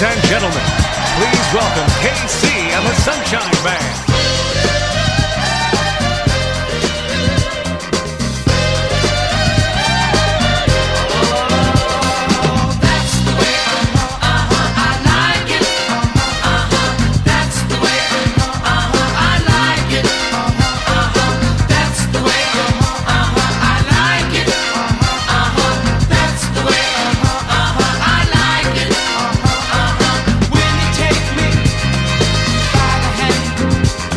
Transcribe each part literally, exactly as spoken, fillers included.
and gentlemen, please welcome K C and the Sunshine Band. When you take me by the hand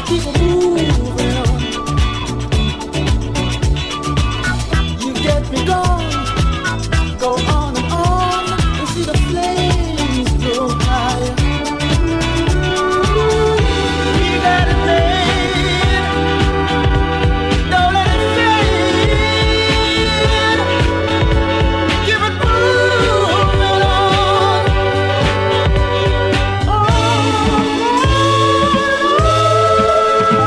keep it moving on. You get me going, go on and on, and see the flames grow higher. We got it made, don't let it fade. Keep it moving on. Oh,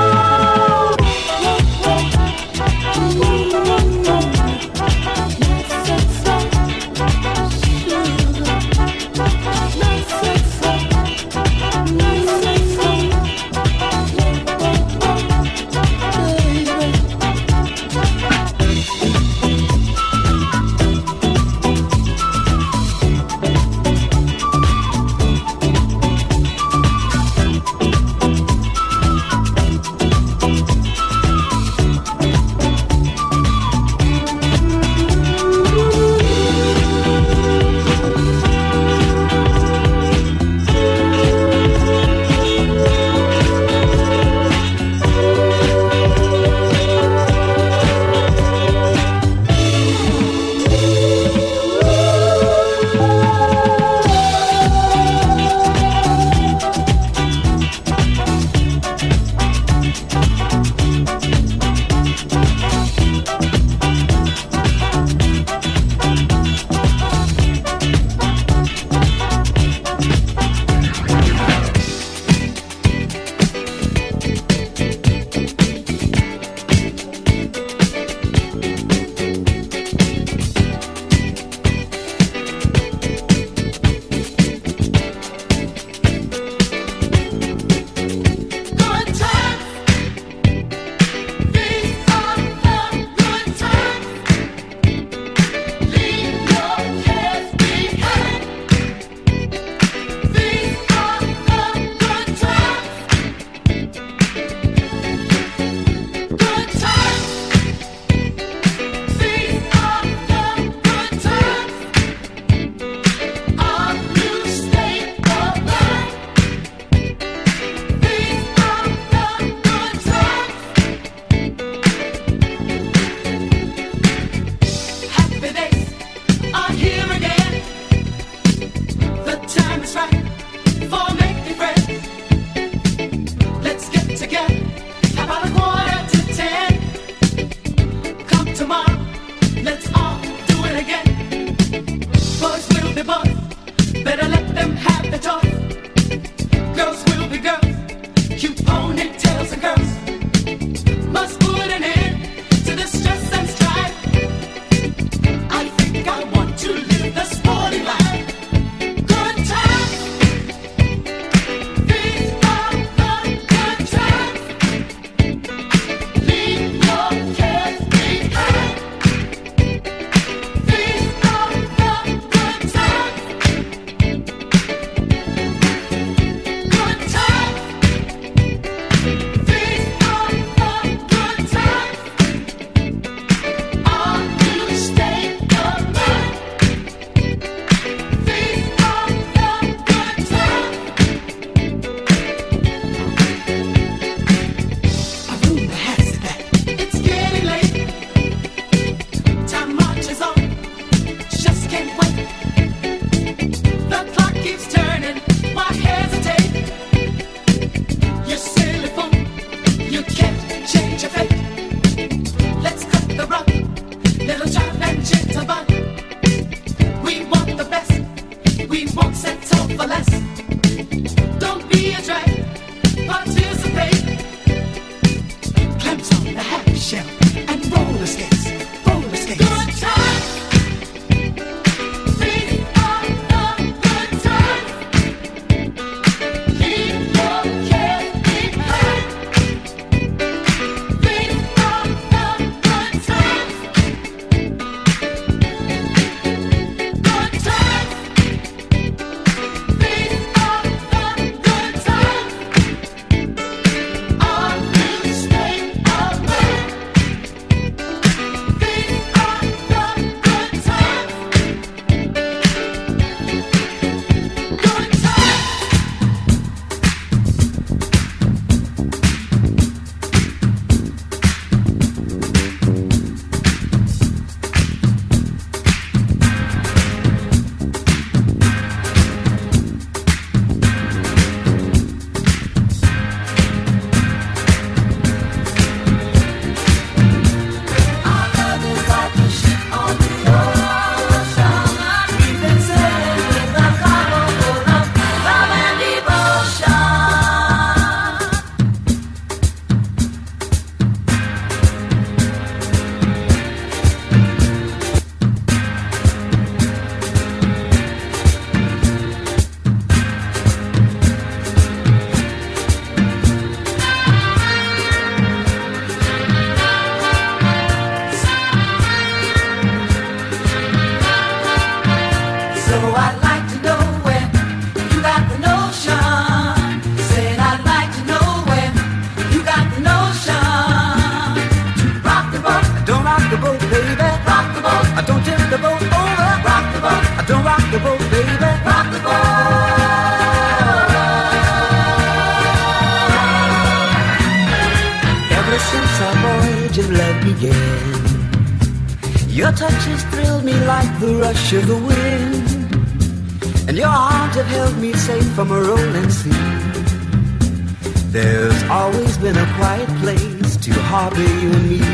voyage of love began. Your touches thrilled me like the rush of the wind, and your arms have held me safe from a rolling sea. There's always been a quiet place to harbor you and me.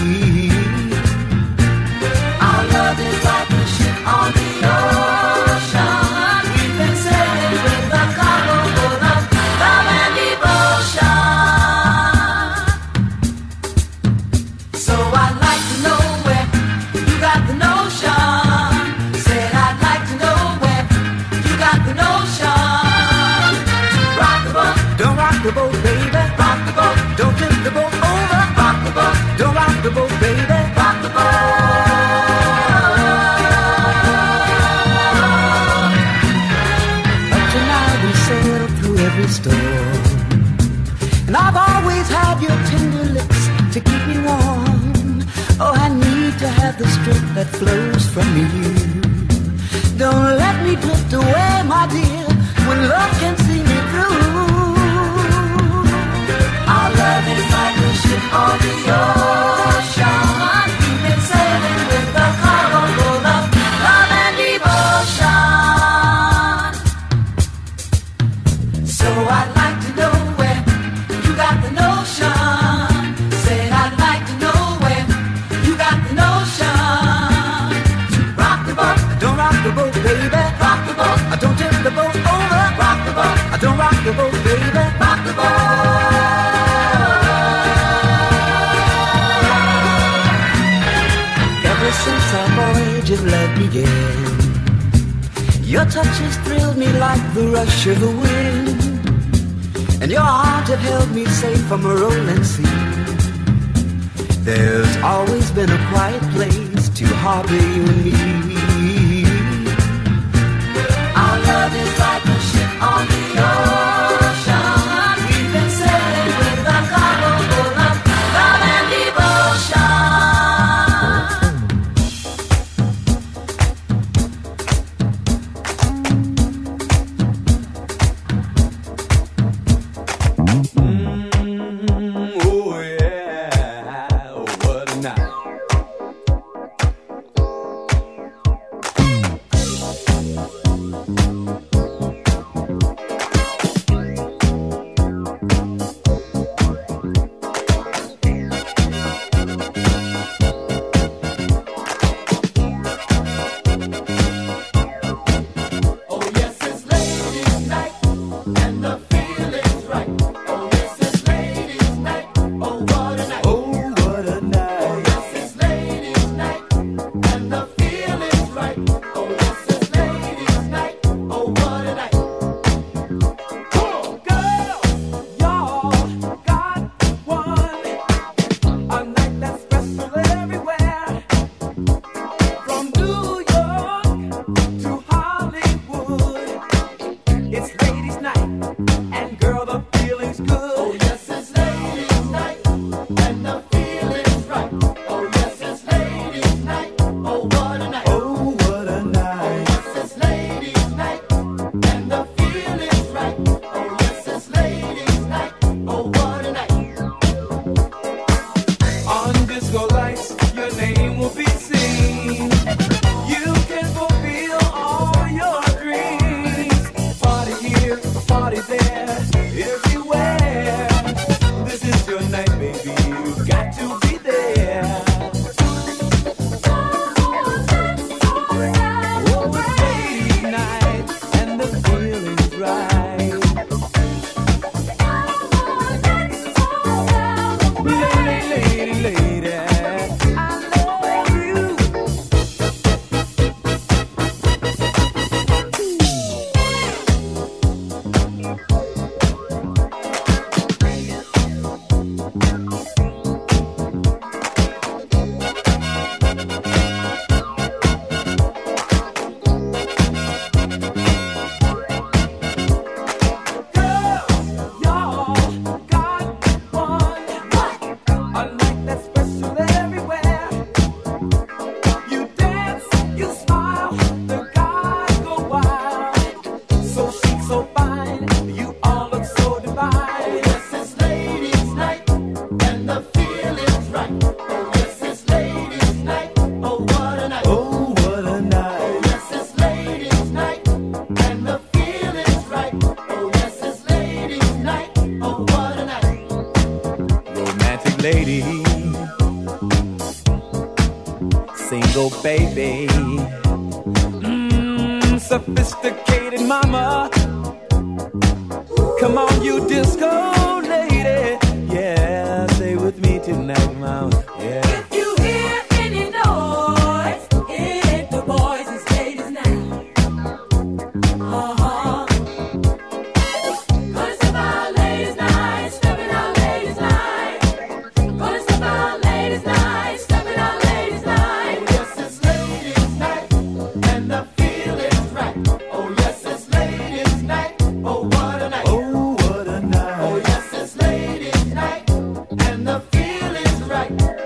Our love is like a ship on the ocean. We've been sailing with a cargo full of love and devotion. So I'd like to know where you got the notion. Said I'd like to know where you got the notion. Rock the boat, don't rock the boat, baby. Rock the boat, don't tip the boat over. Rock the boat, don't rock the boat, baby. Rock the boat. Up to now we sailed through every storm, and I've always had your tender lips to keep me warm. Oh, I need to have the strength that flows from you. Don't let me drift away, my dear, when love can see me through. Our love is like a ship on the ocean. We've been sailing with a cargo full of love and devotion. So I'd like to know where you got the notion. Said I'd like to know where you got the notion. Rock the boat, don't rock the boat, baby. Rock the boat, I don't tip the boat over. Rock the boat, I don't rock the boat, baby. Rock the boat. Ever since our voyage of love began, your touches thrilled me like the rush of the wind, and your arms have held me safe from a rolling sea. There's always been a quiet place to harbor you and me. Our love is like a ship on the ocean. We've been sailing with a cargo full of love and devotion. lady, single baby, mm, sophisticated mama. Come on, you disco lady, yeah, stay with me tonight, mama, yeah. If you hear any noise, hit the boys and ladies now. Uh-huh. Gonna step out ladies night, stepping out ladies night. Gonna step out ladies night, stepping out ladies night. Oh yes, it's ladies night, and the feeling's right. Oh yes, it's ladies night. Oh what a night. Oh, what a night. Oh yes, it's ladies night, and the feeling's right.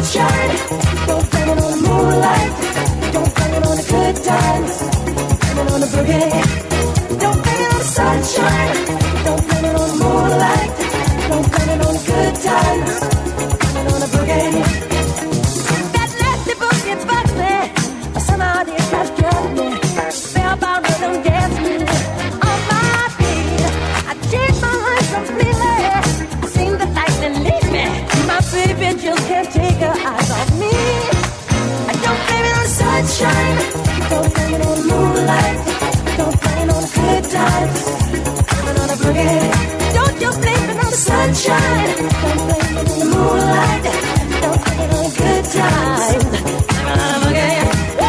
sunshine. Don't blame it on the moonlight. Don't blame it on the good times. Blame it on the boogie. Don't blame it on the sunshine. Don't blame it on the moonlight. Don't blame it on the good times. Blame it on the boogie. That nasty boogie bugs me. Somehow it has got me. Spellbound rhythm gets me on my feet. I changed my life completely. I seen the lightning lead me. My baby just can't take her eyes off me. I don't blame it on the sunshine. Don't blame it on the moonlight. Don't blame it on the good times. Blame it on the boogie. Don't you blame it on the sunshine. Don't blame it on the moonlight. Don't blame it on the good times. Blame it on the boogie.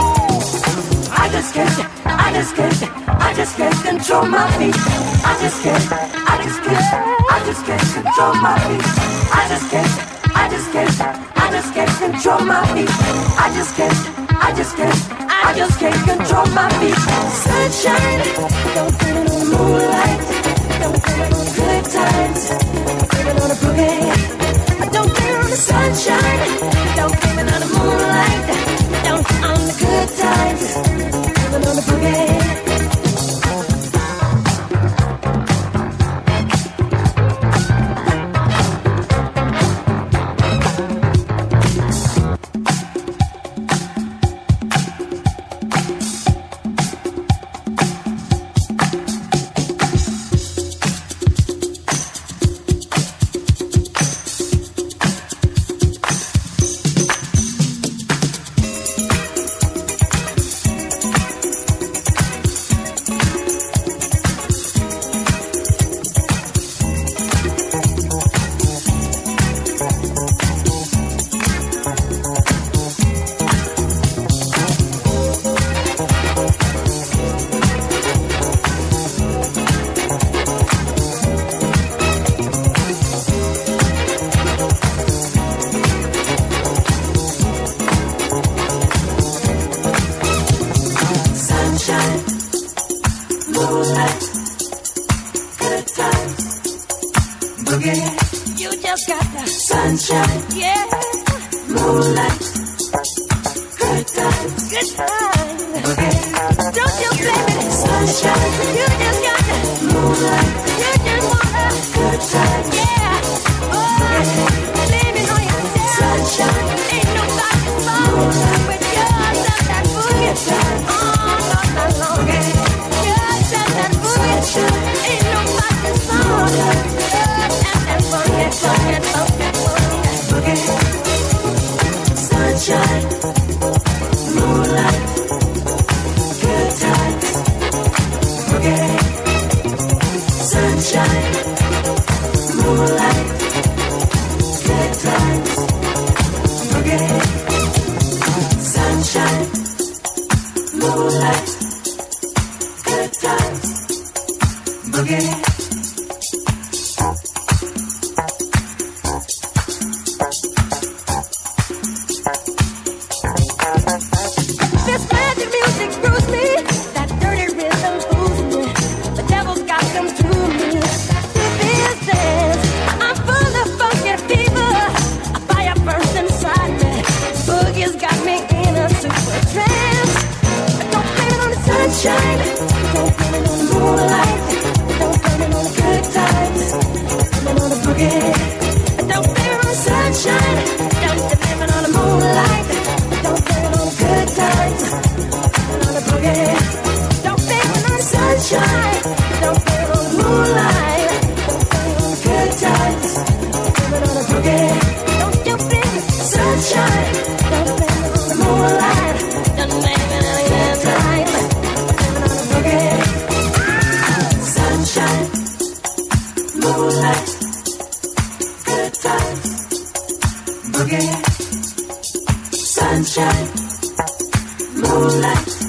I just can't, I just can't, I just can't control my feet. I just can't, I just can't, I just can't control my feet. I just can't, I just can't, I just can't control my feet. I just can't, I just can't, I just can't control my feet. Sunshine, don't blame it on the moonlight. Don't blame it on the good times. Blame it on the boogie. Don't blame it on the sunshine. Don't blame it on the moonlight. Don't on the good times. Blame it on the boogie. Sunshine, moonlight.